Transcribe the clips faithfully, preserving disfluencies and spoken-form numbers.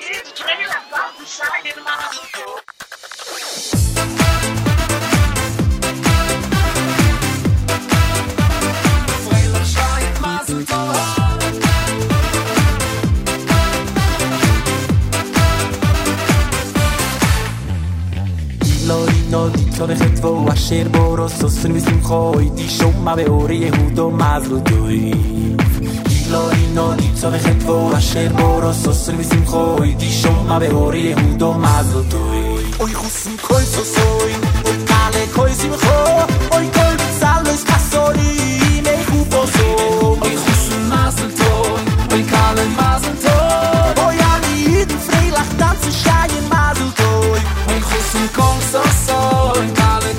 צורכת בו אשר בו רסוסן ושמחוי תשומע באורי יהודו מזל טוב לא אינו צורכת בו אשר בו רסוסן ושמחוי תשומע באורי יהודו מזל טוב אוי חוסם קוי סוסוי אוי קאלה קוי שמחו אוי קול בצלוס קסורי מייחו בוסו אוי חוסם מזל טוב אוי קאלה מזל טוב אוי אני יידן פרילך דנצו שיין מזל טוב אוי חוסם קול סוסוי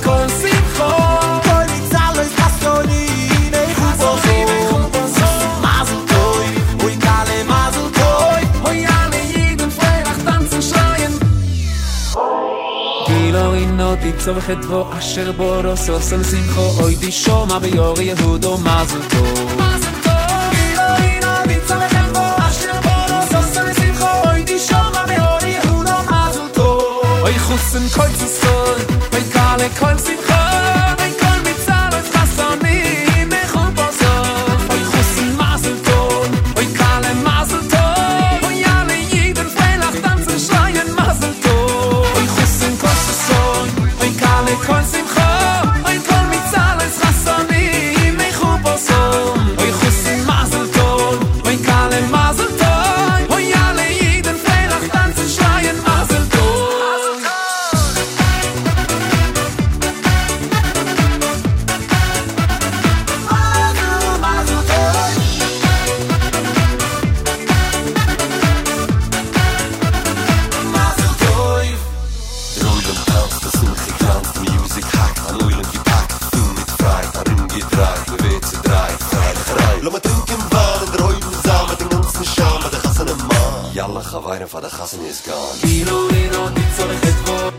די צורכת בו אשר בו רוסוסן שמחו אוי די שומע ביורי יהודו מזל טוב מזל טוב אלוהינו די צורכת בו אשר בו רוסוסן שמחו אוי די שומע ביורי יהודו מזל טוב אוי חוסן קול צסוי אוי קאלה קול שמחו אוי קול מצלוס חסוני מחול בוסוף אוי חוסן מזל טוב אוי קאלה מזל טוב אוי יאללה יידן פרילך דנצן שליין מזל טוב אוי חוסן קול צסוי Kale kon simcha oy kol mitzales khasoni me khubosom oy khusim mazel tov oy kale mazel tov oy ale yiden freilach tanzen schreien mazel tov mazel mazel tov mazel tov roiden tanzt das Music hack, an oilen gepackt, du mit frei, darin gedreht, wir weh zu drei, Freilerei. Lass mal trinken Wein in der Heuben zusammen, den ganzen Scham, mit der Gassen im Mann. Yalla, Chawairen von der Gassen ist gone. Kilo, Lino, die Zolle, het wohl.